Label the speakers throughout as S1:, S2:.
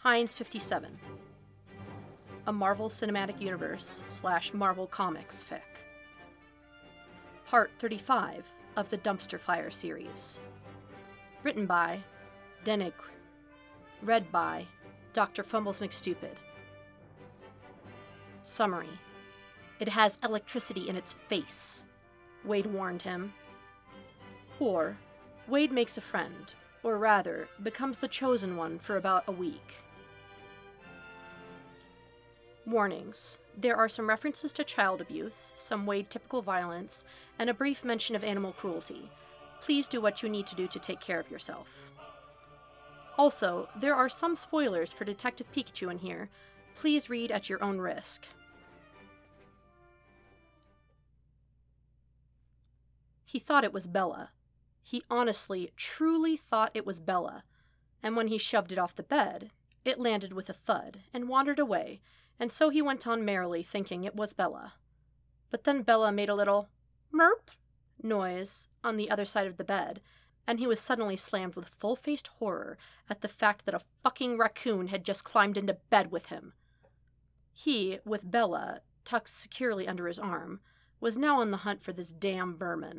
S1: Heinz 57. A Marvel Cinematic Universe / Marvel Comics fic. Part 35 of the Dumpster Fire series. Written by Denik. Read by Dr. Fumbles McStupid. Summary. It has electricity in its face, Wade warned him. Or, Wade makes a friend, or rather, becomes the chosen one for about a week. Warnings. There are some references to child abuse, some Wade-typical violence, and a brief mention of animal cruelty. Please do what you need to do to take care of yourself. Also, there are some spoilers for Detective Pikachu in here. Please read at your own risk. He thought it was Bella. He honestly, truly thought it was Bella. And when he shoved it off the bed, it landed with a thud and wandered away, and so he went on merrily thinking it was Bella. But then Bella made a little merp noise on the other side of the bed, and he was suddenly slammed with full-faced horror at the fact that a fucking raccoon had just climbed into bed with him. He, with Bella tucked securely under his arm, was now on the hunt for this damn vermin.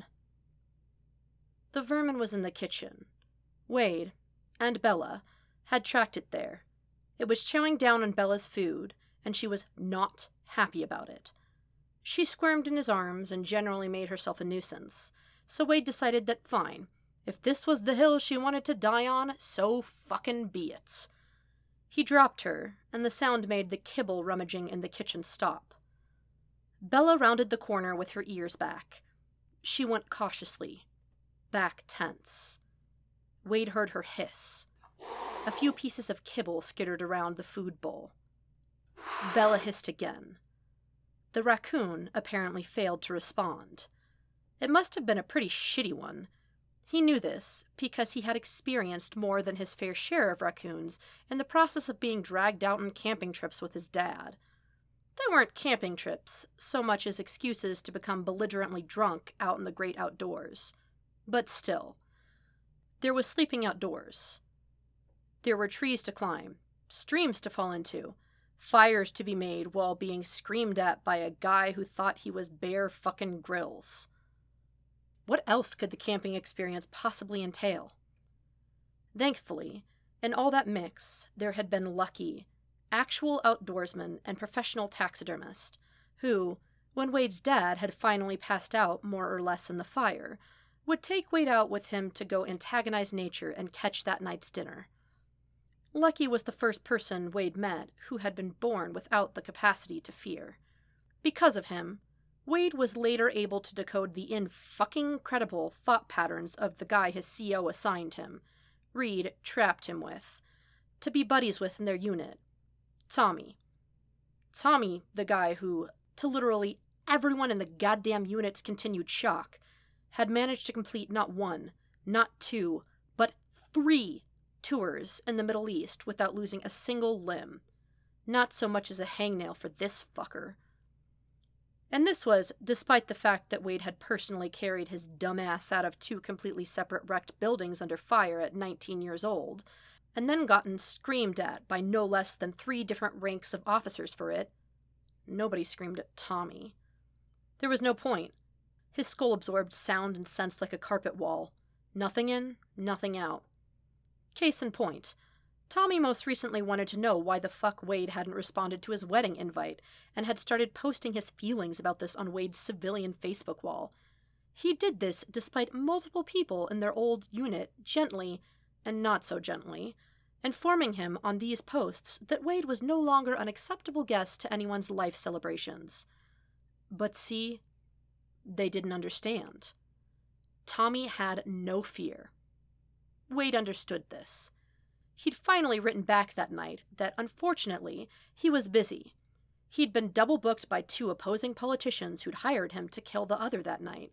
S1: The vermin was in the kitchen. Wade, and Bella, had tracked it there. It was chowing down on Bella's food, and she was not happy about it. She squirmed in his arms and generally made herself a nuisance, so Wade decided that fine, if this was the hill she wanted to die on, so fucking be it. He dropped her, and the sound made the kibble rummaging in the kitchen stop. Bella rounded the corner with her ears back. She went cautiously, back tense. Wade heard her hiss. A few pieces of kibble skittered around the food bowl. Bella hissed again. The raccoon apparently failed to respond. It must have been a pretty shitty one. He knew this because he had experienced more than his fair share of raccoons in the process of being dragged out on camping trips with his dad. They weren't camping trips so much as excuses to become belligerently drunk out in the great outdoors. But still, there was sleeping outdoors. There were trees to climb, streams to fall into, fires to be made while being screamed at by a guy who thought he was Bear fucking Grylls. What else could the camping experience possibly entail? Thankfully, in all that mix, there had been Lucky, actual outdoorsman and professional taxidermist, who, when Wade's dad had finally passed out more or less in the fire, would take Wade out with him to go antagonize nature and catch that night's dinner. Lucky was the first person Wade met who had been born without the capacity to fear. Because of him, Wade was later able to decode the in-fucking-credible thought patterns of the guy his CO assigned him, Reed trapped him with, to be buddies with in their unit, Tommy. Tommy, the guy who, to literally everyone in the goddamn unit's continued shock, had managed to complete not one, not two, but 3 tours in the Middle East without losing a single limb. Not so much as a hangnail for this fucker. And this was despite the fact that Wade had personally carried his dumbass out of 2 completely separate wrecked buildings under fire at 19 years old, and then gotten screamed at by no less than 3 different ranks of officers for it. Nobody screamed at Tommy. There was no point. His skull absorbed sound and sense like a carpet wall. Nothing in, nothing out. Case in point, Tommy most recently wanted to know why the fuck Wade hadn't responded to his wedding invite and had started posting his feelings about this on Wade's civilian Facebook wall. He did this despite multiple people in their old unit gently, and not so gently, informing him on these posts that Wade was no longer an acceptable guest to anyone's life celebrations. But see, they didn't understand. Tommy had no fear. Wade understood this. He'd finally written back that night that, unfortunately, he was busy. He'd been double-booked by 2 opposing politicians who'd hired him to kill the other that night.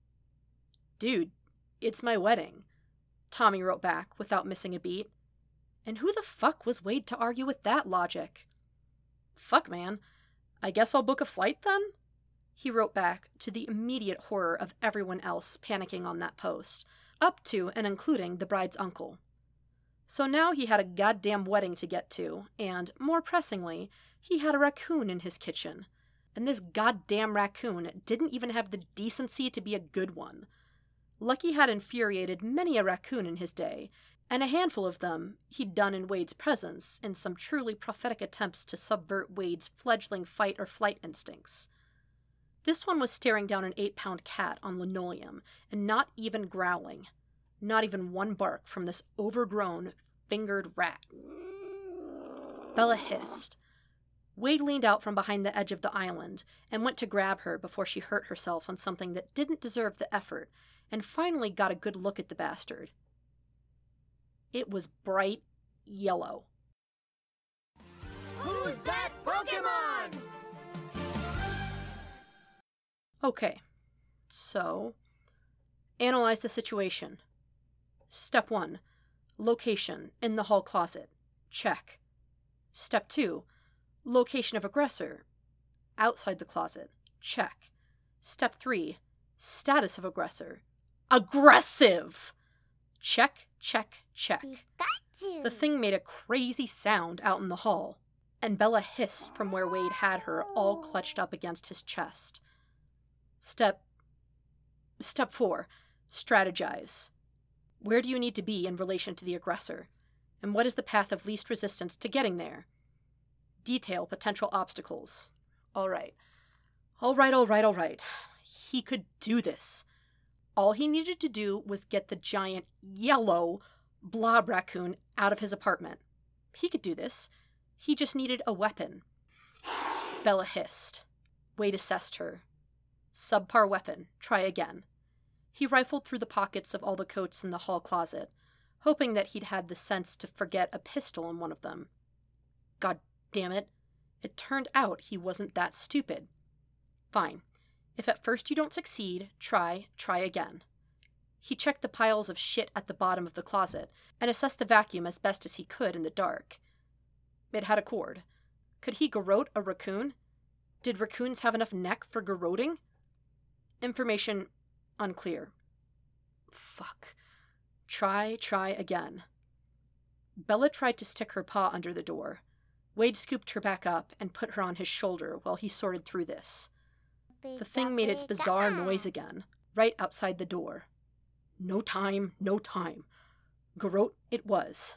S1: "Dude, it's my wedding," Tommy wrote back without missing a beat. And who the fuck was Wade to argue with that logic? "Fuck, man. I guess I'll book a flight then?" He wrote back, to the immediate horror of everyone else panicking on that post, up to and including the bride's uncle. So now he had a goddamn wedding to get to, and, more pressingly, he had a raccoon in his kitchen. And this goddamn raccoon didn't even have the decency to be a good one. Lucky had infuriated many a raccoon in his day, and a handful of them he'd done in Wade's presence in some truly prophetic attempts to subvert Wade's fledgling fight or flight instincts. This one was staring down an 8-pound cat on linoleum, and not even growling. Not even one bark from this overgrown, fingered rat. Bella hissed. Wade leaned out from behind the edge of the island and went to grab her before she hurt herself on something that didn't deserve the effort, and finally got a good look at the bastard. It was bright yellow.
S2: Who's that Pokemon?
S1: Okay, so analyze the situation. Step 1, location, in the hall closet. Check. Step 2, location of aggressor, outside the closet. Check. Step 3, status of aggressor. Aggressive! Check, check, check.
S2: Pikachu.
S1: The thing made a crazy sound out in the hall, and Bella hissed from where Wade had her all clutched up against his chest. Step 4, strategize. Where do you need to be in relation to the aggressor? And what is the path of least resistance to getting there? Detail potential obstacles. All right. He could do this. All he needed to do was get the giant yellow blob raccoon out of his apartment. He could do this. He just needed a weapon. Bella hissed. Wade assessed her. Subpar weapon. Try again. He rifled through the pockets of all the coats in the hall closet, hoping that he'd had the sense to forget a pistol in one of them. God damn it. It turned out he wasn't that stupid. Fine. If at first you don't succeed, try again. He checked the piles of shit at the bottom of the closet and assessed the vacuum as best as he could in the dark. It had a cord. Could he garrote a raccoon? Did raccoons have enough neck for garroting? Information unclear. Fuck. Try again. Bella tried to stick her paw under the door. Wade scooped her back up and put her on his shoulder while he sorted through this. The thing made its bizarre noise again, right outside the door. No time. Garrote it was.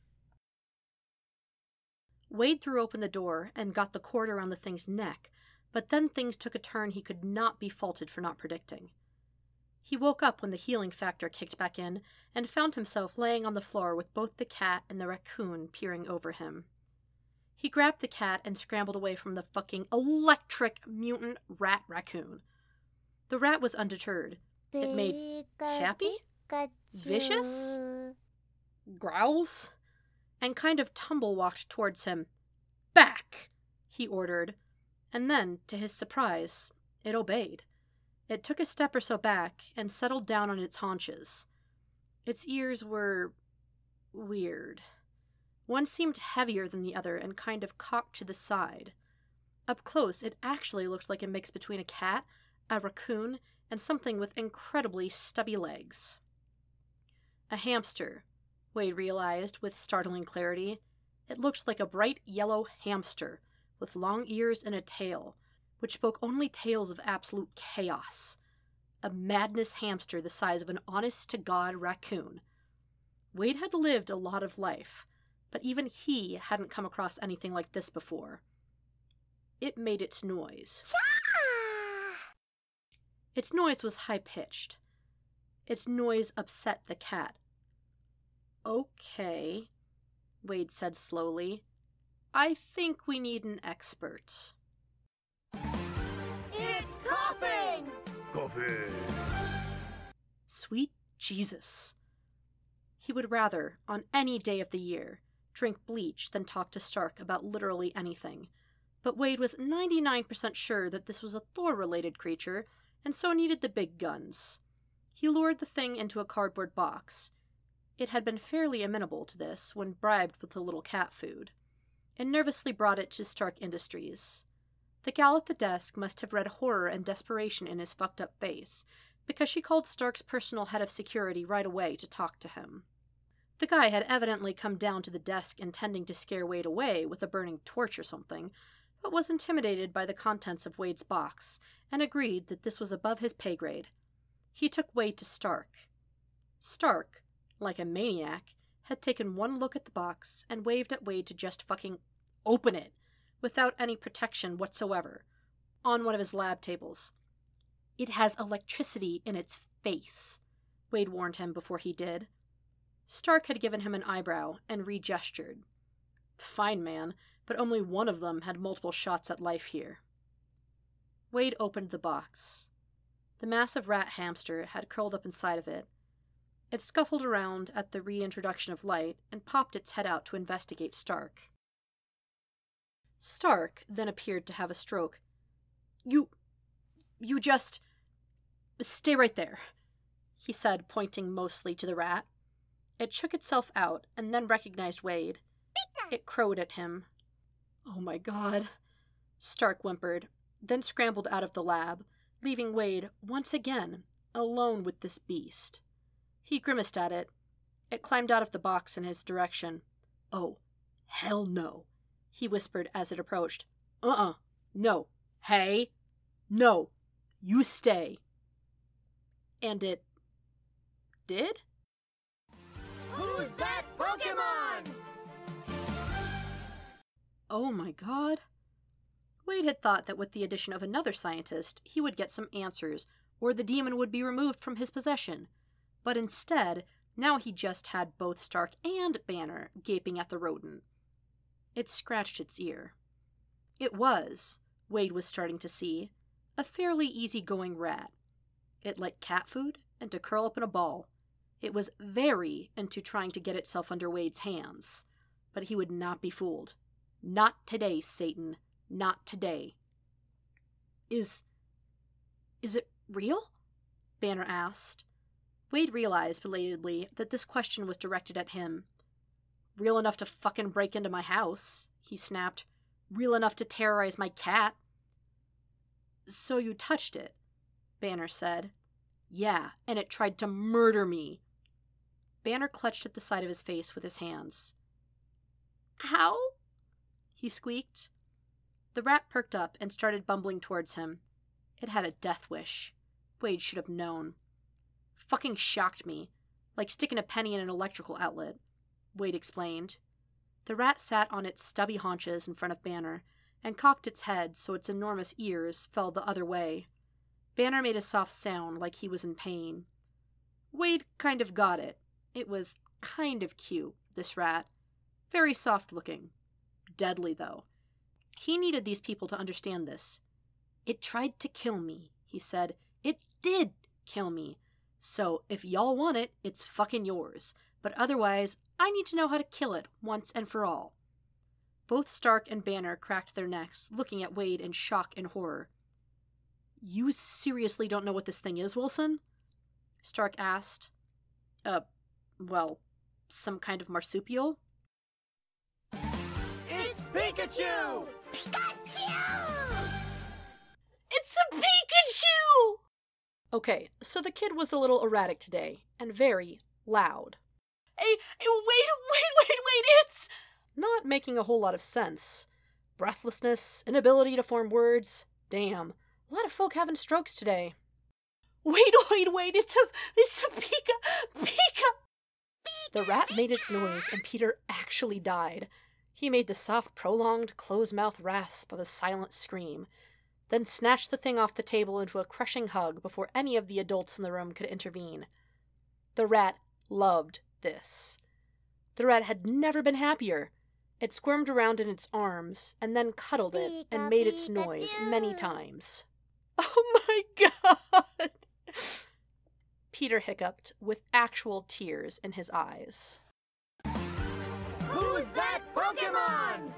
S1: Wade threw open the door and got the cord around the thing's neck, but then things took a turn he could not be faulted for not predicting. He woke up when the healing factor kicked back in and found himself laying on the floor with both the cat and the raccoon peering over him. He grabbed the cat and scrambled away from the fucking electric mutant rat raccoon. The rat was undeterred. It made happy, vicious growls, and kind of tumble-walked towards him. Back, he ordered, and then, to his surprise, it obeyed. It took a step or so back and settled down on its haunches. Its ears were weird. One seemed heavier than the other and kind of cocked to the side. Up close, it actually looked like a mix between a cat, a raccoon, and something with incredibly stubby legs. A hamster, Wade realized with startling clarity. It looked like a bright yellow hamster with long ears and a tail, which spoke only tales of absolute chaos. A madness hamster the size of an honest-to-God raccoon. Wade had lived a lot of life, but even he hadn't come across anything like this before. It made its noise. Its noise was high-pitched. Its noise upset the cat. Okay, Wade said slowly. I think we need an expert.
S2: It's coughing!
S3: Coffee!
S1: Sweet Jesus. He would rather, on any day of the year, drink bleach than talk to Stark about literally anything. But Wade was 99% sure that this was a Thor-related creature, and so needed the big guns. He lured the thing into a cardboard box. It had been fairly amenable to this when bribed with a little cat food, and nervously brought it to Stark Industries. The gal at the desk must have read horror and desperation in his fucked-up face, because she called Stark's personal head of security right away to talk to him. The guy had evidently come down to the desk intending to scare Wade away with a burning torch or something, but was intimidated by the contents of Wade's box and agreed that this was above his pay grade. He took Wade to Stark. Stark, like a maniac, had taken one look at the box and waved at Wade to just fucking open it, without any protection whatsoever, on one of his lab tables. "It has electricity in its face," Wade warned him before he did. Stark had given him an eyebrow and re-gestured. "Fine, man, but only one of them had multiple shots at life here." Wade opened the box. The massive rat hamster had curled up inside of it. It scuffled around at the reintroduction of light and popped its head out to investigate Stark. Stark then appeared to have a stroke. You just... stay right there," he said, pointing mostly to the rat. It shook itself out and then recognized Wade. It crowed at him. "Oh my God," Stark whimpered, then scrambled out of the lab, leaving Wade, once again, alone with this beast. He grimaced at it. It climbed out of the box in his direction. "Oh, hell no," he whispered as it approached. No. Hey, no, you stay." And it did?
S2: Who's that Pokemon?
S1: Oh my God. Wade had thought that with the addition of another scientist, he would get some answers, or the demon would be removed from his possession. But instead, now he just had both Stark and Banner gaping at the rodent. It scratched its ear. It was, Wade was starting to see, a fairly easygoing rat. It liked cat food and to curl up in a ball. It was very into trying to get itself under Wade's hands. But he would not be fooled. Not today, Satan. Not today. Is it real?" Banner asked. Wade realized belatedly that this question was directed at him. "Real enough to fucking break into my house," he snapped. "Real enough to terrorize my cat." "So you touched it," Banner said. "Yeah, and it tried to murder me." Banner clutched at the side of his face with his hands. "How?" he squeaked. The rat perked up and started bumbling towards him. It had a death wish. Wade should have known. "Fucking shocked me. Like sticking a penny in an electrical outlet," Wade explained. The rat sat on its stubby haunches in front of Banner and cocked its head so its enormous ears fell the other way. Banner made a soft sound like he was in pain. Wade kind of got it. It was kind of cute, this rat. Very soft looking. Deadly, though. He needed these people to understand this. "It tried to kill me," he said. "It did kill me. So, if y'all want it, it's fucking yours. But otherwise, I need to know how to kill it once and for all." Both Stark and Banner cracked their necks, looking at Wade in shock and horror. "You seriously don't know what this thing is, Wilson?" Stark asked. Well, some kind of marsupial?"
S2: It's Pikachu! Pikachu!
S1: It's a Pikachu! Okay, so the kid was a little erratic today, and very loud. Hey, wait, it's... Not making a whole lot of sense. Breathlessness, inability to form words. Damn, a lot of folk having strokes today. Wait, it's a Pika! The rat made its noise, and Peter actually died. He made the soft, prolonged, closed-mouth rasp of a silent scream, then snatched the thing off the table into a crushing hug before any of the adults in the room could intervene. The rat loved this. The rat had never been happier. It squirmed around in its arms, and then cuddled it and made its noise many times. Oh my God! Peter hiccuped, with actual tears in his eyes.
S2: Who's that Pokemon?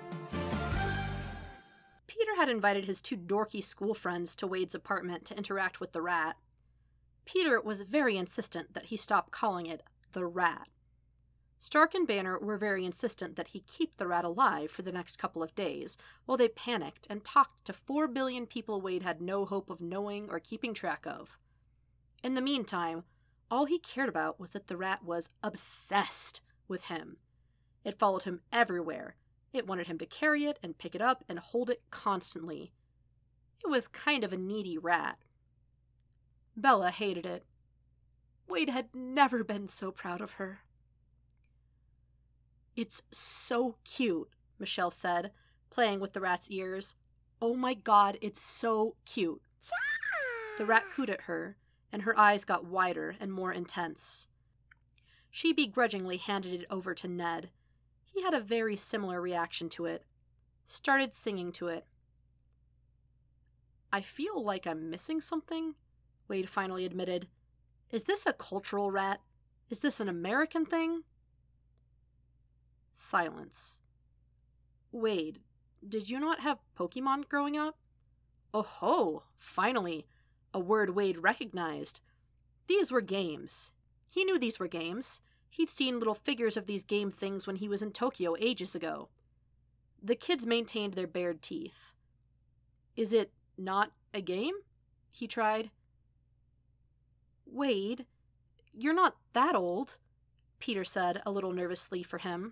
S1: Peter had invited his two dorky school friends to Wade's apartment to interact with the rat. Peter was very insistent that he stop calling it the rat. Stark and Banner were very insistent that he keep the rat alive for the next couple of days, while they panicked and talked to 4 billion people Wade had no hope of knowing or keeping track of. In the meantime, all he cared about was that the rat was obsessed with him. It followed him everywhere. It wanted him to carry it and pick it up and hold it constantly. It was kind of a needy rat. Bella hated it. Wade had never been so proud of her. "It's so cute," Michelle said, playing with the rat's ears. "Oh my God, it's so cute." The rat cooed at her, and her eyes got wider and more intense. She begrudgingly handed it over to Ned. He had a very similar reaction to it. Started singing to it. "I feel like I'm missing something," Wade finally admitted. "Is this a cultural rat? Is this an American thing?" Silence. "Wade, did you not have Pokemon growing up?" "Oh ho! Finally! A word Wade recognized. These were games. He knew these were games. He'd seen little figures of these game things when he was in Tokyo ages ago." The kids maintained their bared teeth. "Is it not a game?" he tried. "Wade, you're not that old," Peter said a little nervously for him.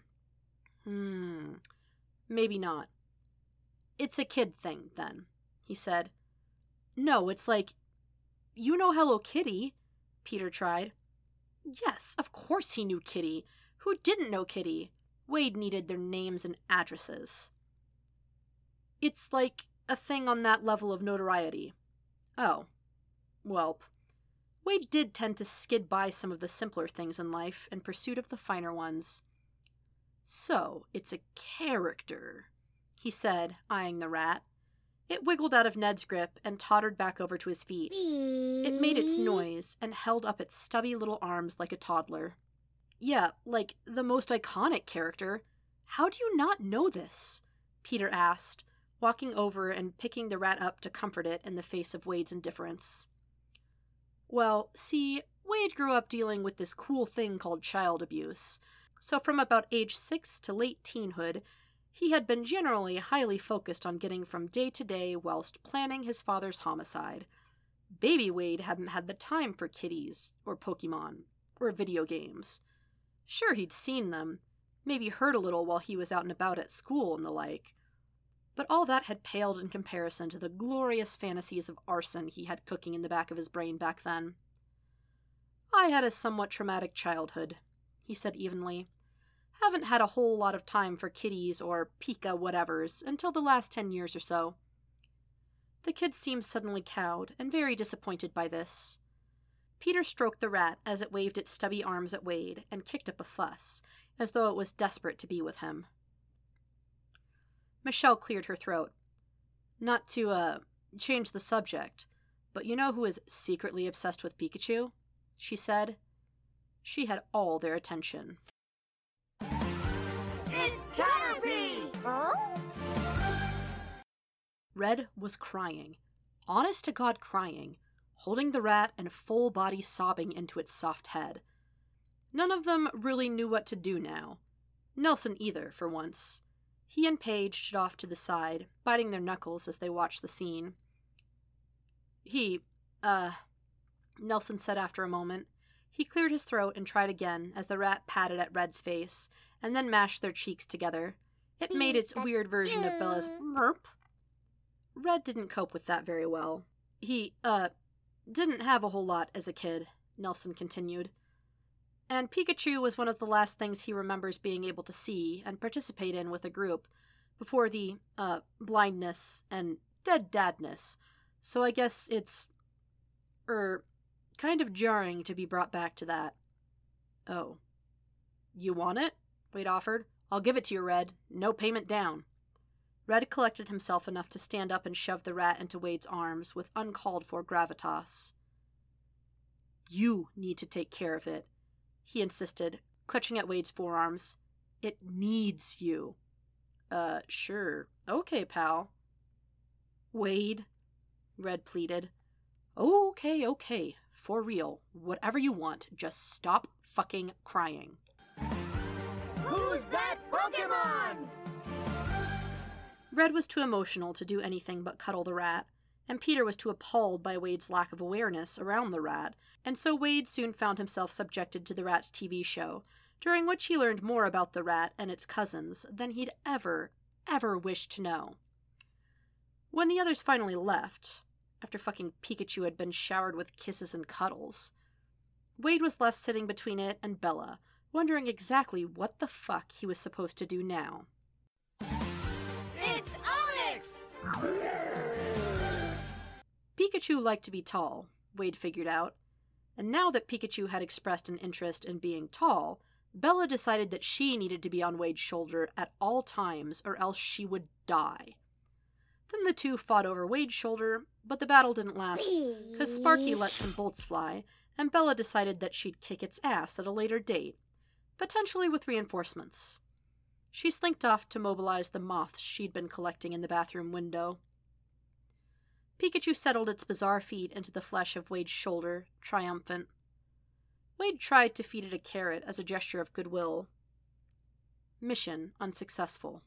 S1: Maybe not." "It's a kid thing, then," he said. "No, it's like, you know Hello Kitty," Peter tried. Yes, of course he knew Kitty. Who didn't know Kitty? Wade needed their names and addresses. "It's like a thing on that level of notoriety." "Oh. Well, Wade did tend to skid by some of the simpler things in life in pursuit of the finer ones." "So, it's a character," he said, eyeing the rat. It wiggled out of Ned's grip and tottered back over to his feet. It made its noise and held up its stubby little arms like a toddler. "Yeah, like the most iconic character. How do you not know this?" Peter asked, walking over and picking the rat up to comfort it in the face of Wade's indifference. "Well, see, Wade grew up dealing with this cool thing called child abuse. So from about age 6 to late teenhood, he had been generally highly focused on getting from day to day whilst planning his father's homicide. Baby Wade hadn't had the time for kitties, or Pokemon, or video games. Sure, he'd seen them, maybe heard a little while he was out and about at school and the like. But all that had paled in comparison to the glorious fantasies of arson he had cooking in the back of his brain back then. "I had a somewhat traumatic childhood," he said evenly. "Haven't had a whole lot of time for kitties or Pika whatevers until the last 10 years or so." The kid seemed suddenly cowed and very disappointed by this. Peter stroked the rat as it waved its stubby arms at Wade and kicked up a fuss, as though it was desperate to be with him. Michelle cleared her throat. "Not to, change the subject, but you know who is secretly obsessed with Pikachu?" she said. She had all their attention.
S2: It's Caterpie! Huh?
S1: Red was crying. Honest to God crying, holding the rat and full body sobbing into its soft head. None of them really knew what to do now. Nelson either, for once. He and Paige stood off to the side, biting their knuckles as they watched the scene. Nelson said after a moment. He cleared his throat and tried again as the rat patted at Red's face, and then mashed their cheeks together. It made its weird version of Bella's merp. Red didn't cope with that very well. He, didn't have a whole lot as a kid, Nelson continued. And Pikachu was one of the last things he remembers being able to see and participate in with a group before the, blindness and dead dadness. So I guess it's, kind of jarring to be brought back to that. Oh. You want it? Wade offered. I'll give it to you, Red. No payment down. Red collected himself enough to stand up and shove the rat into Wade's arms with uncalled-for gravitas. You need to take care of it, he insisted, clutching at Wade's forearms. It needs you. Sure. Okay, pal. Wade, Red pleaded. Okay. For real. Whatever you want. Just stop fucking crying.
S2: Who's that Pokemon?
S1: Red was too emotional to do anything but cuddle the rat, and Peter was too appalled by Wade's lack of awareness around the rat, and so Wade soon found himself subjected to the rat's TV show, during which he learned more about the rat and its cousins than he'd ever wished to know. When the others finally left, after fucking Pikachu had been showered with kisses and cuddles, Wade was left sitting between it and Bella, wondering exactly what the fuck he was supposed to do now.
S2: It's Onyx!
S1: Pikachu liked to be tall, Wade figured out, and now that Pikachu had expressed an interest in being tall, Bella decided that she needed to be on Wade's shoulder at all times or else she would die. Then the two fought over Wade's shoulder, but the battle didn't last because Sparky let some bolts fly, and Bella decided that she'd kick its ass at a later date, potentially with reinforcements. She slinked off to mobilize the moths she'd been collecting in the bathroom window. Pikachu settled its bizarre feet into the flesh of Wade's shoulder, triumphant. Wade tried to feed it a carrot as a gesture of goodwill. Mission unsuccessful.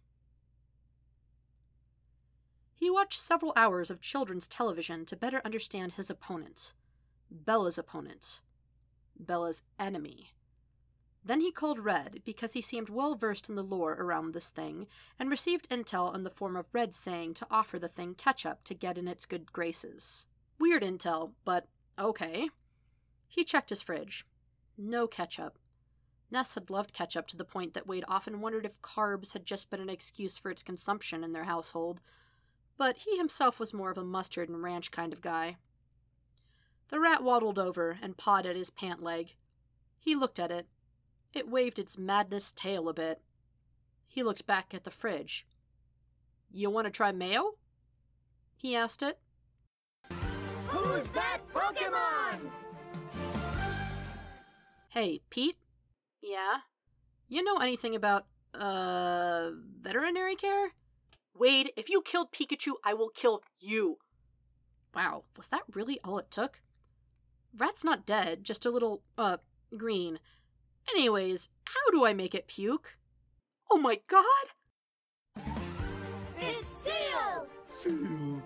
S1: He watched several hours of children's television to better understand his opponent. Bella's opponent. Bella's enemy. Then he called Red because he seemed well versed in the lore around this thing and received intel in the form of Red saying to offer the thing ketchup to get in its good graces. Weird intel, but okay. He checked his fridge. No ketchup. Ness had loved ketchup to the point that Wade often wondered if carbs had just been an excuse for its consumption in their household, but he himself was more of a mustard and ranch kind of guy. The rat waddled over and pawed at his pant leg. He looked at it. It waved its madness tail a bit. He looked back at the fridge. "You want to try mayo?" he asked it.
S2: Who's that Pokemon?
S1: "Hey, Pete?" "Yeah?" "You know anything about, veterinary care?" "Wade, if you killed Pikachu, I will kill you." Wow, was that really all it took? Rat's not dead, just a little, green. Anyways, how do I make it puke? Oh my god!
S2: It's Seal!
S3: Seal.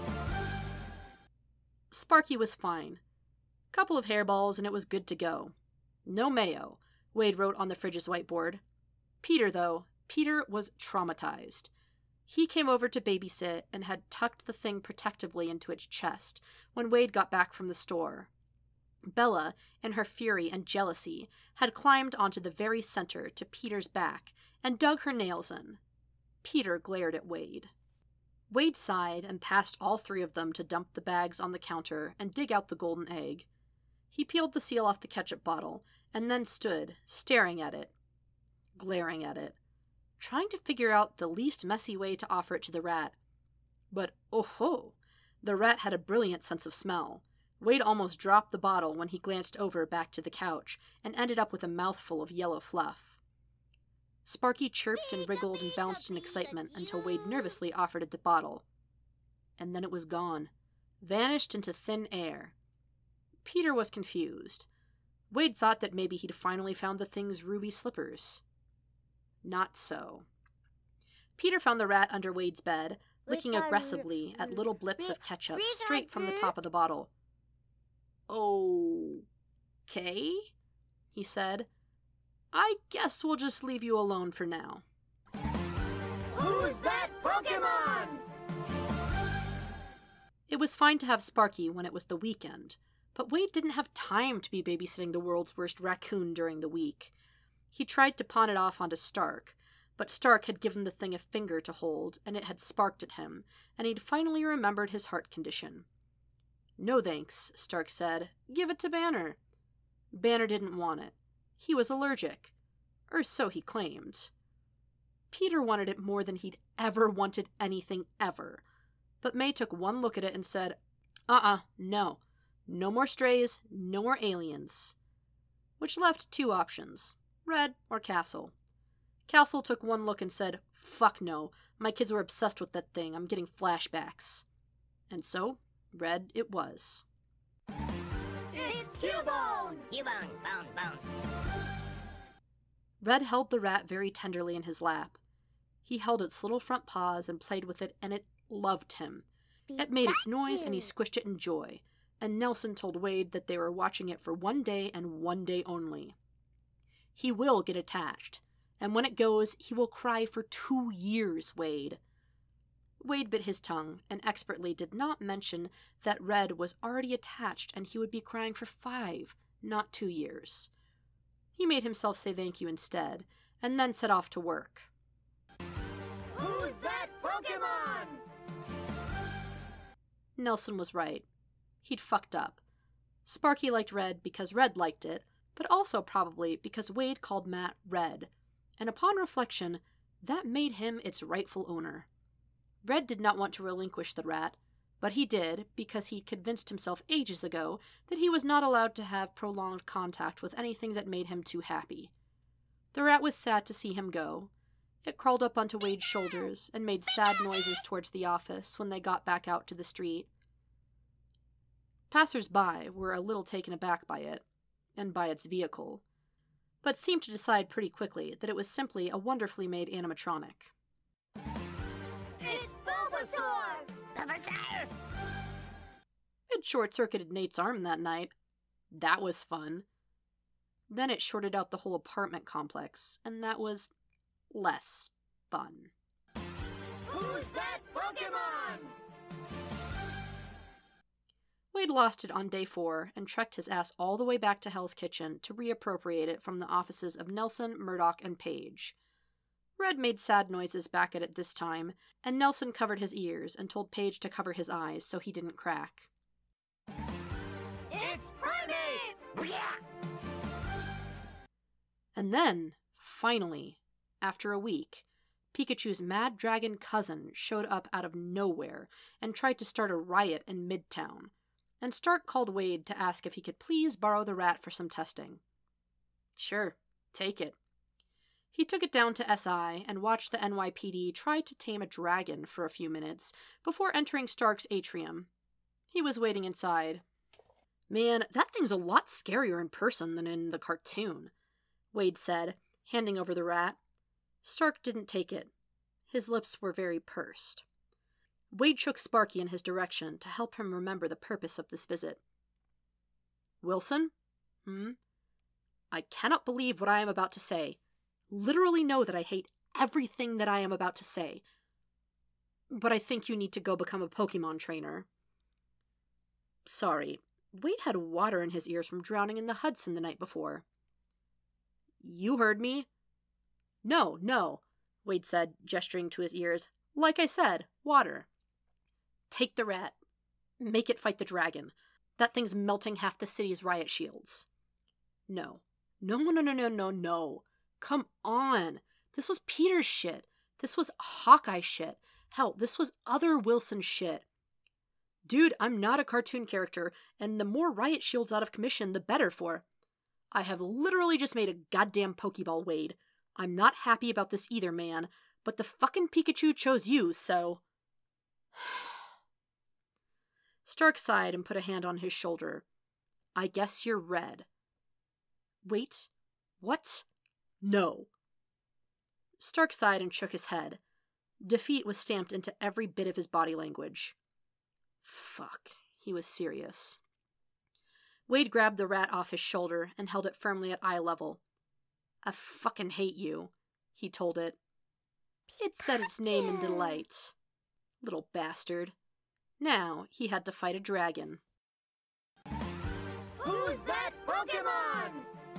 S1: Sparky was fine. Couple of hairballs and it was good to go. No mayo, Wade wrote on the fridge's whiteboard. Peter, though, Peter was traumatized. He came over to babysit and had tucked the thing protectively into its chest when Wade got back from the store. Bella, in her fury and jealousy, had climbed onto the very center to Peter's back and dug her nails in. Peter glared at Wade. Wade sighed and passed all three of them to dump the bags on the counter and dig out the golden egg. He peeled the seal off the ketchup bottle and then stood, staring at it, glaring at it, trying to figure out the least messy way to offer it to the rat. But, oh-ho, the rat had a brilliant sense of smell. Wade almost dropped the bottle when he glanced over back to the couch and ended up with a mouthful of yellow fluff. Sparky chirped and wriggled and bounced in excitement until Wade nervously offered it the bottle. And then it was gone, vanished into thin air. Peter was confused. Wade thought that maybe he'd finally found the thing's ruby slippers. Not so. Peter found the rat under Wade's bed, licking aggressively at little blips of ketchup straight from the top of the bottle. "Okay," he said. "I guess we'll just leave you alone for now."
S2: Who's that Pokemon?
S1: It was fine to have Sparky when it was the weekend, but Wade didn't have time to be babysitting the world's worst raccoon during the week. He tried to pawn it off onto Stark, but Stark had given the thing a finger to hold, and it had sparked at him, and he'd finally remembered his heart condition. "No thanks," Stark said. "Give it to Banner." Banner didn't want it. He was allergic. Or so he claimed. Peter wanted it more than he'd ever wanted anything ever. But May took one look at it and said, no. No more strays, no more aliens. Which left two options, Red or Castle. Castle took one look and said, "Fuck no, my kids were obsessed with that thing, I'm getting flashbacks." And so, Red it was.
S2: It's Cubone! Cubone, bone.
S1: Red held the rat very tenderly in his lap. He held its little front paws and played with it, and it loved him. It made its noise, and he squished it in joy. And Nelson told Wade that they were watching it for one day and one day only. He will get attached, and when it goes, he will cry for 2 years, Wade. Wade bit his tongue and expertly did not mention that Red was already attached and he would be crying for 5, not 2 years. He made himself say thank you instead, and then set off to work.
S2: Who's that Pokemon?
S1: Nelson was right. He'd fucked up. Sparky liked Red because Red liked it, but also probably because Wade called Matt Red, and upon reflection, that made him its rightful owner. Red did not want to relinquish the rat, but he did because he convinced himself ages ago that he was not allowed to have prolonged contact with anything that made him too happy. The rat was sad to see him go. It crawled up onto Wade's shoulders and made sad noises towards the office when they got back out to the street. Passers-by were a little taken aback by it, and by its vehicle, but seemed to decide pretty quickly that it was simply a wonderfully made animatronic.
S2: It's Bulbasaur! Bulbasaur!
S1: It short-circuited Nate's arm that night. That was fun. Then it shorted out the whole apartment complex, and that was less fun.
S2: Who's that Pokemon?
S1: Wade lost it on day 4 and trekked his ass all the way back to Hell's Kitchen to reappropriate it from the offices of Nelson, Murdoch, and Page. Red made sad noises back at it this time, and Nelson covered his ears and told Page to cover his eyes so he didn't crack.
S2: It's Primeape!
S1: And then, finally, after a week, Pikachu's Mad Dragon cousin showed up out of nowhere and tried to start a riot in Midtown, and Stark called Wade to ask if he could please borrow the rat for some testing. Sure, take it. He took it down to SI and watched the NYPD try to tame a dragon for a few minutes before entering Stark's atrium. He was waiting inside. Man, that thing's a lot scarier in person than in the cartoon, Wade said, handing over the rat. Stark didn't take it. His lips were very pursed. Wade shook Sparky in his direction to help him remember the purpose of this visit. Wilson? I cannot believe what I am about to say. Literally know that I hate everything that I am about to say. But I think you need to go become a Pokemon trainer. Sorry, Wade had water in his ears from drowning in the Hudson the night before. You heard me? No, Wade said, gesturing to his ears. Like I said, water. Take the rat. Make it fight the dragon. That thing's melting half the city's riot shields. No. Come on. This was Peter's shit. This was Hawkeye shit. Hell, this was other Wilson shit. Dude, I'm not a cartoon character, and the more riot shields out of commission, the better for. I have literally just made a goddamn Pokeball, Wade. I'm not happy about this either, man, but the fucking Pikachu chose you, so... Stark sighed and put a hand on his shoulder. I guess you're Red. Wait, what? No. Stark sighed and shook his head. Defeat was stamped into every bit of his body language. Fuck, he was serious. Wade grabbed the rat off his shoulder and held it firmly at eye level. I fucking hate you, he told it. It said its name in delight. Little bastard. Now he had to fight a dragon.
S2: Who's that Pokemon?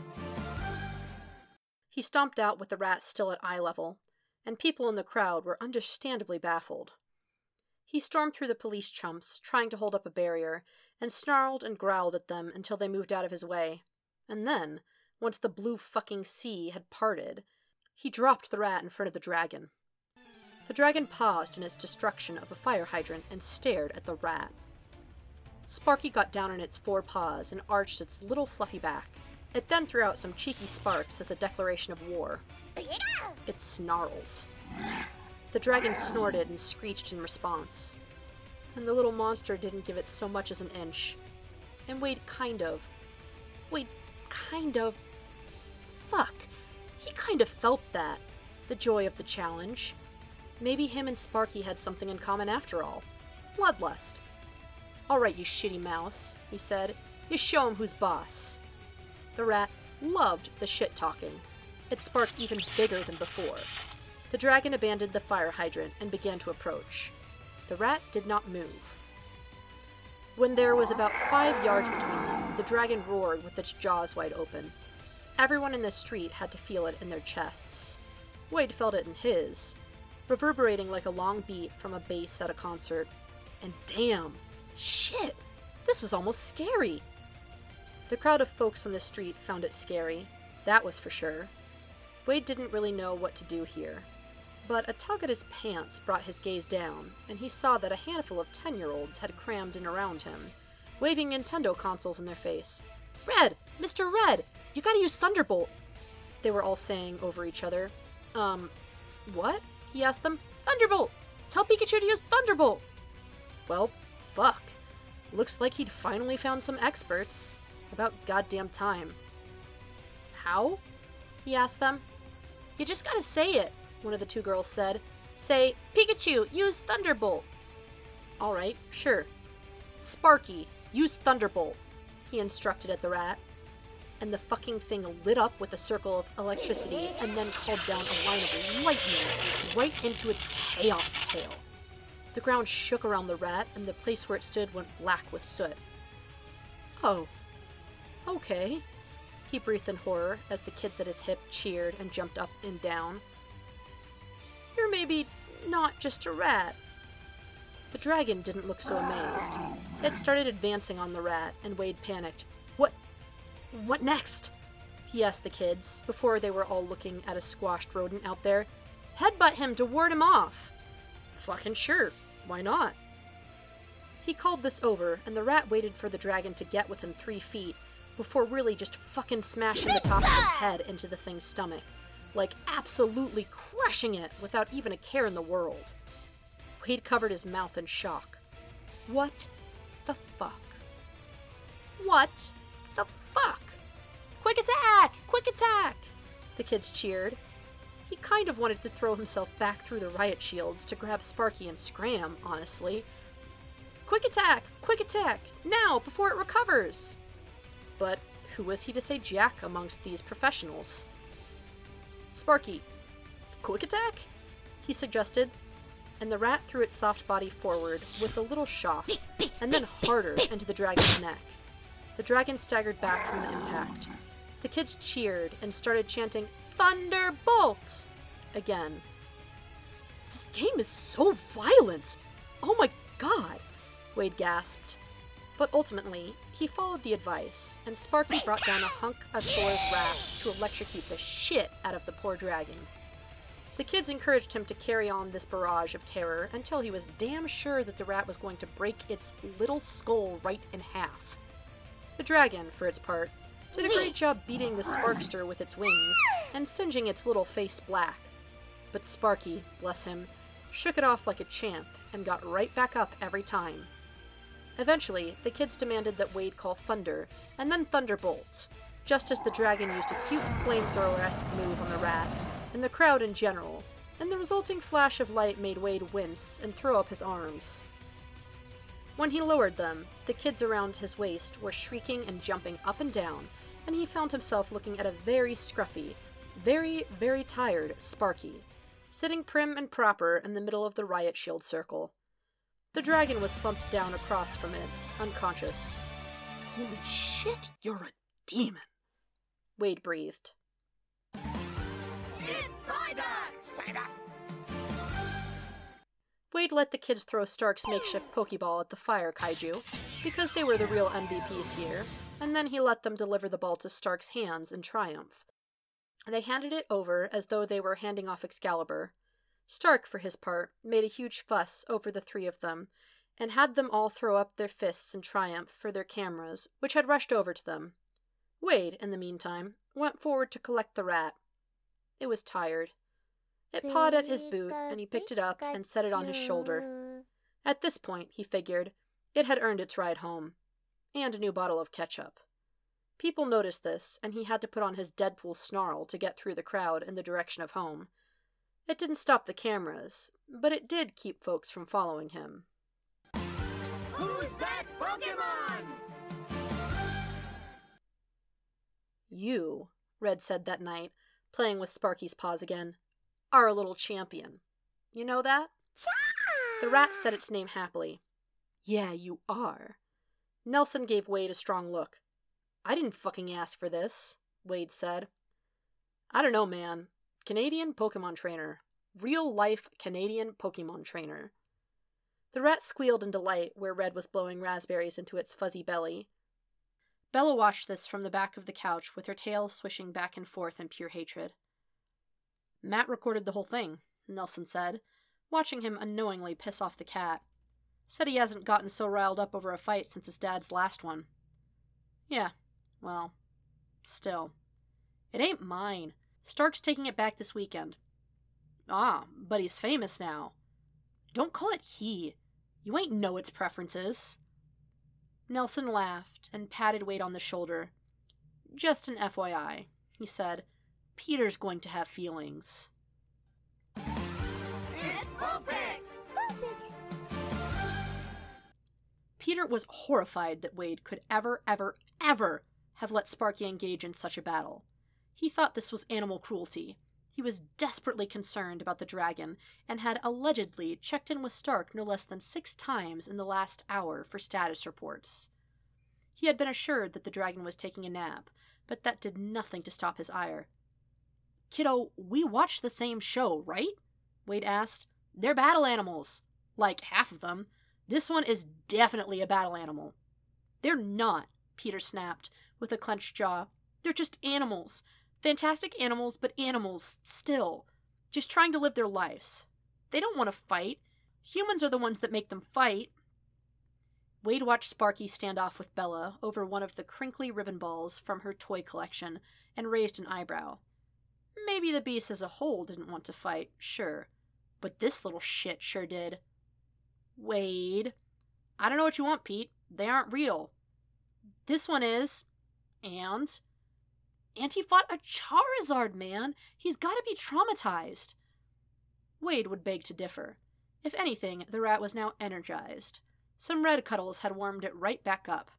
S1: He stomped out with the rat still at eye level, and people in the crowd were understandably baffled. He stormed through the police chumps, trying to hold up a barrier, and snarled and growled at them until they moved out of his way. And then, once the blue fucking sea had parted, he dropped the rat in front of the dragon. The dragon paused in its destruction of a fire hydrant and stared at the rat. Sparky got down on its 4 paws and arched its little fluffy back. It then threw out some cheeky sparks as a declaration of war. It snarled. The dragon snorted and screeched in response. And the little monster didn't give it so much as an inch. And Wade kind of... Fuck. He kind of felt that. The joy of the challenge. Maybe him and Sparky had something in common after all. Bloodlust. All right, you shitty mouse, he said. You show him who's boss. The rat loved the shit-talking. It sparked even bigger than before. The dragon abandoned the fire hydrant and began to approach. The rat did not move. When there was about 5 yards between them, the dragon roared with its jaws wide open. Everyone in the street had to feel it in their chests. Wade felt it in his, reverberating like a long beat from a bass at a concert. And damn, shit, this was almost scary. The crowd of folks on the street found it scary, that was for sure. Wade didn't really know what to do here. But a tug at his pants brought his gaze down, and he saw that a handful of 10-year-olds had crammed in around him, waving Nintendo consoles in their face. "Red! Mr. Red! You gotta use Thunderbolt!" They were all saying over each other. What? He asked them. "Thunderbolt! Tell Pikachu to use Thunderbolt!" Well, fuck. Looks like he'd finally found some experts. About goddamn time. "How?" he asked them. "You just gotta say it," one of the 2 girls said. "Say, Pikachu, use Thunderbolt." "Alright, sure. Sparky, use Thunderbolt," he instructed at the rat. And the fucking thing lit up with a circle of electricity and then called down a line of lightning right into its chaos tail. The ground shook around the rat and the place where it stood went black with soot. "Oh, okay," he breathed in horror as the kids at his hip cheered and jumped up and down. "You're maybe not just a rat." The dragon didn't look so amazed. It started advancing on the rat, and Wade panicked. What next?" he asked the kids, before they were all looking at a squashed rodent out there. "Headbutt him to ward him off." "Fucking sure, why not?" He called this over, and the rat waited for the dragon to get within 3 feet, before really just fucking smashing the top of its head into the thing's stomach. Like absolutely crushing it without even a care in the world. Wade covered his mouth in shock. What the fuck? What the fuck? "Quick attack! Quick attack!" the kids cheered. He kind of wanted to throw himself back through the riot shields to grab Sparky and scram, honestly. "Quick attack! Quick attack! Now, before it recovers!" But who was he to say jack amongst these professionals? "Sparky, quick attack?" he suggested, and the rat threw its soft body forward with a little shock, and then harder into the dragon's neck. The dragon staggered back from the impact. The kids cheered and started chanting, "Thunderbolt!" again. "This game is so violent! Oh my god!" Wade gasped. But ultimately, he followed the advice, and Sparky brought down a hunk of Thor's wrath to electrocute the shit out of the poor dragon. The kids encouraged him to carry on this barrage of terror until he was damn sure that the rat was going to break its little skull right in half. The dragon, for its part, did a great job beating the Sparkster with its wings and singeing its little face black. But Sparky, bless him, shook it off like a champ and got right back up every time. Eventually, the kids demanded that Wade call Thunder, and then Thunderbolt, just as the dragon used a cute flamethrower-esque move on the rat, and the crowd in general, and the resulting flash of light made Wade wince and throw up his arms. When he lowered them, the kids around his waist were shrieking and jumping up and down, and he found himself looking at a very scruffy, very, very tired Sparky, sitting prim and proper in the middle of the riot shield circle. The dragon was slumped down across from it, unconscious. "Holy shit, you're a demon," Wade breathed.
S2: It's Psyduck! Psyduck!
S1: Wade let the kids throw Stark's makeshift Pokeball at the fire kaiju, because they were the real MVPs here, and then he let them deliver the ball to Stark's hands in triumph. They handed it over as though they were handing off Excalibur. Stark, for his part, made a huge fuss over the 3 of them, and had them all throw up their fists in triumph for their cameras, which had rushed over to them. Wade, in the meantime, went forward to collect the rat. It was tired. It pawed at his boot, and he picked it up and set it on his shoulder. At this point, he figured, it had earned its ride home. And a new bottle of ketchup. People noticed this, and he had to put on his Deadpool snarl to get through the crowd in the direction of home. It didn't stop the cameras, but it did keep folks from following him.
S2: Who's that Pokemon?
S1: You, Red said that night, playing with Sparky's paws again, are a little champion. You know that? The rat said its name happily. Yeah, you are. Nelson gave Wade a strong look. I didn't fucking ask for this, Wade said. I don't know, man. Canadian Pokemon trainer. Real-life Canadian Pokemon trainer. The rat squealed in delight where Red was blowing raspberries into its fuzzy belly. Bella watched this from the back of the couch with her tail swishing back and forth in pure hatred. Matt recorded the whole thing, Nelson said, watching him unknowingly piss off the cat. Said he hasn't gotten so riled up over a fight since his dad's last one. Yeah, well, still. It ain't mine. Stark's taking it back this weekend. Ah, but he's famous now. Don't call it he. You ain't know its preferences. Nelson laughed and patted Wade on the shoulder. Just an FYI, he said. Peter's going to have feelings.
S2: It's Vulpix!
S1: Peter was horrified that Wade could ever have let Sparky engage in such a battle. He thought this was animal cruelty. He was desperately concerned about the dragon and had allegedly checked in with Stark no less than 6 times in the last hour for status reports. He had been assured that the dragon was taking a nap, but that did nothing to stop his ire. Kiddo, we watched the same show, right? Wade asked. They're battle animals. Like half of them. This one is definitely a battle animal. They're not, Peter snapped, with a clenched jaw. They're just animals. Fantastic animals, but animals still. Just trying to live their lives. They don't want to fight. Humans are the ones that make them fight. Wade watched Sparky stand off with Bella over one of the crinkly ribbon balls from her toy collection and raised an eyebrow. Maybe the beast as a whole didn't want to fight, sure. But this little shit sure did. Wade. I don't know what you want, Pete. They aren't real. This one is. And he fought a Charizard, man. He's gotta be traumatized. Wade would beg to differ. If anything, the rat was now energized. Some red cuddles had warmed it right back up.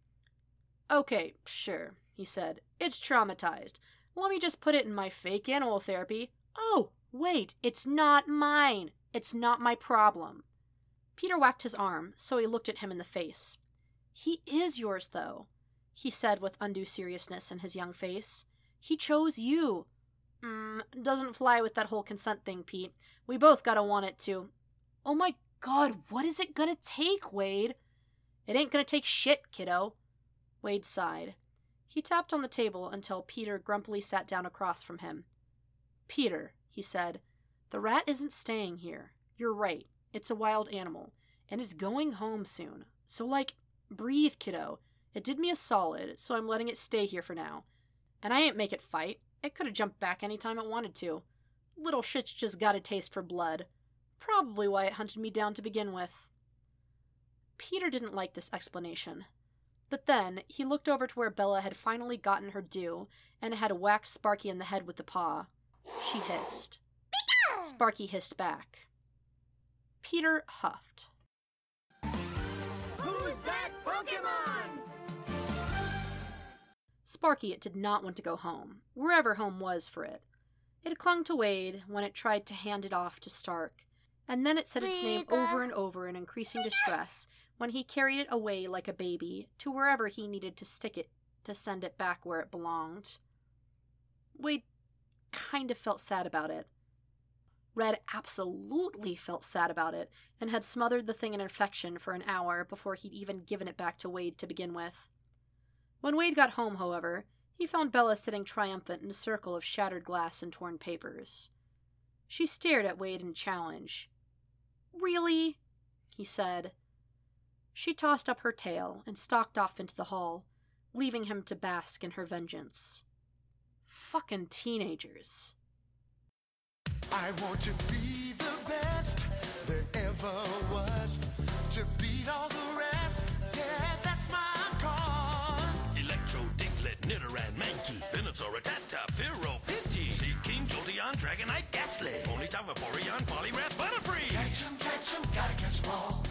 S1: Okay, sure, he said. It's traumatized. Let me just put it in my fake animal therapy. Oh, wait, it's not mine. It's not my problem. Peter whacked his arm, so he looked at him in the face. He is yours, though, he said with undue seriousness in his young face. He chose you. Doesn't fly with that whole consent thing, Pete. We both gotta want it to. Oh my God, what is it gonna take, Wade? It ain't gonna take shit, kiddo. Wade sighed. He tapped on the table until Peter grumpily sat down across from him. Peter, he said, the rat isn't staying here. You're right. It's a wild animal, and it's going home soon. So, breathe, kiddo. It did me a solid, so I'm letting it stay here for now. And I ain't make it fight. It could have jumped back any time it wanted to. Little shit's just got a taste for blood. Probably why it hunted me down to begin with. Peter didn't like this explanation. But then, he looked over to where Bella had finally gotten her due, and had whacked Sparky in the head with the paw. She hissed. Sparky hissed back. Peter huffed.
S2: Who's that Pokemon?
S1: Sparky did not want to go home, wherever home was for it. It clung to Wade when it tried to hand it off to Stark, and then it said its name over and over in increasing distress when he carried it away like a baby to wherever he needed to stick it to send it back where it belonged. Wade kind of felt sad about it. Red absolutely felt sad about it, and had smothered the thing in affection for an hour before he'd even given it back to Wade to begin with. When Wade got home, however, he found Bella sitting triumphant in a circle of shattered glass and torn papers. She stared at Wade in challenge. Really? He said. She tossed up her tail and stalked off into the hall, leaving him to bask in her vengeance. Fucking teenagers.
S3: I want to be the best there ever was, to beat all the rest, yeah, that's my cause.
S4: Electro, Diglett, Nidoran, Mankey, Venusaur, Rattata, Fearow, Pidgey, Seaking, Jolteon, Dragonite, Ghastly, Ponyta, Vaporeon, Poliwrath, Butterfree.
S3: Catch 'em, gotta catch 'em all.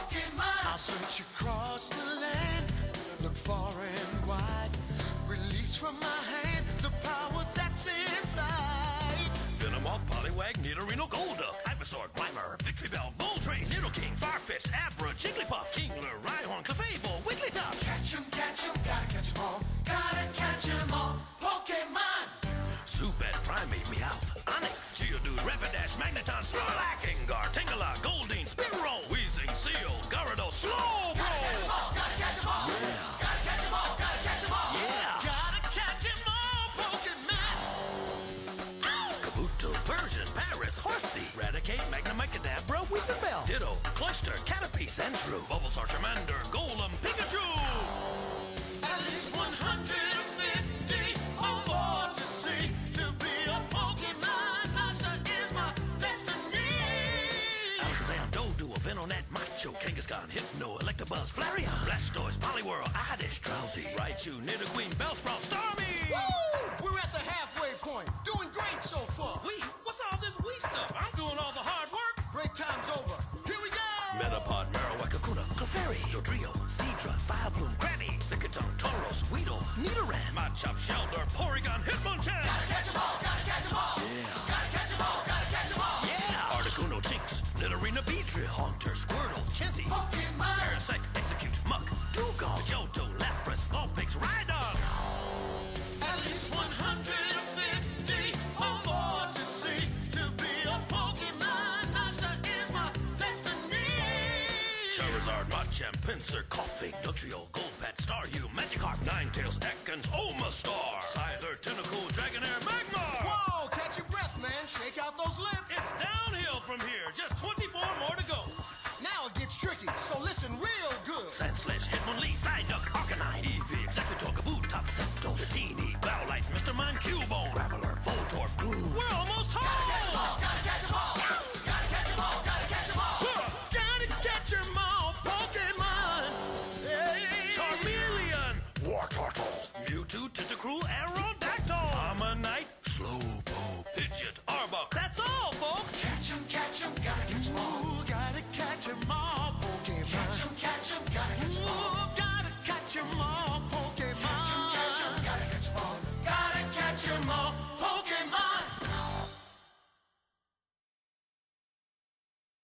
S3: Pokemon! I'll search across the land, look far and wide, release release from my hand the power that's inside.
S4: Venomoth, Poliwag, Nidorino, Golduck, Ivysaur, Grimer, Victreebel, Moltres, Nidoking, Farfetch'd, Abra, Jigglypuff, Kingler, Rhyhorn, Clefable, Wigglytuff.
S3: Catch 'em, gotta catch 'em all. Gotta catch 'em all. Pokemon!
S4: Zubat, Primeape, Meowth, Onix, Geodude, Rapidash, Magneton, Snorlax, Gengar, Tangela, Goldeen, Spearow, Weezing, Seal, Gyarados, Slowbro.
S3: Gotta catch 'em all, gotta catch 'em all. Gotta catch 'em all, gotta catch 'em all.
S4: Yeah.
S3: Gotta catch 'em all, Pokemon!
S4: Kabuto, Persian, Paris, Horsey, Raticate, Magnemite, Kadabra, Weepinbell, Ditto, Cloyster, Caterpie, Sandshrew, Bulbasaur, Charmander, Golem, Pikachu.
S3: At least 150 or more to see. To be a Pokemon master is my destiny.
S4: Alakazam, Doduo, Venonat, Macho, Kangaskhan, Hypno, Electabuzz, Flareon, Blastoise, Poliwhirl, Oddish, Drowsy, Raichu, Nidoqueen, Bellsprout, Starmie.
S3: Woo! We're at the halfway point. Doing great so far.
S4: What's all this we stuff? I'm doing all the hard work.
S3: Break time's over. Here we go!
S4: Metapod, Marowak, Kakuna, Clefairy, Dodrio, Seadra, Firebloom, Granny, Lickitung, Tauros, Weedle, Nidoran, Machop, Shelter, Porygon, Hitmonchan.
S3: Gotta catch 'em all, gotta catch 'em all.
S4: Yeah.
S3: Gotta catch 'em all, gotta catch 'em all.
S4: Yeah! Articuno, Jinx, Nidorina, Beedrill, Haunter, Squirtle, Chansey,
S3: Pokemon!
S4: Parasite, Execute, Muck, Dugong, Johto, Lapras, Vulpix, Rhydon.
S3: At least 150 or more to see. To be a Pokemon master is my destiny.
S4: Charizard, Machamp, Pinsir, Koffing, Dugtrio, Golbat, Staryu, Magikarp, Ninetales, Ekans, Omastar, Scyther, Tentacool, Dragonair, Magmar!
S3: Whoa, catch your breath, man. Shake out those lips.
S4: It's downhill from here. Just 24 more to go.
S3: Now it gets tricky, so listen real good.
S4: Sandslash, Hitmonlee, Psyduck, Arcanine, Eevee, Executor, Kabutops, Zapdos, Dratini, Bowlite, Mr. Mime, Cubone, Graveler, Voltorb, Gloom. We're almost home!
S3: Gotta catch 'em all, gotta catch 'em all. Gotta catch 'em all, gotta catch 'em all.
S4: Gotta catch 'em all, Pokemon!
S3: Hey.
S4: Charmeleon, Wartortle, Mewtwo, Tentacruel, Aerodactyl, Ammonite, Slowpoke, Pidgeot, Arbok. That's all, folks!
S3: Catch 'em, gotta catch 'em all.
S4: Ooh, gotta catch 'em all, Pokemon.
S3: Catch 'em, gotta catch 'em all.
S4: Ooh, gotta catch 'em all, Pokemon.
S3: Catch 'em, gotta catch 'em all. Gotta catch 'em all.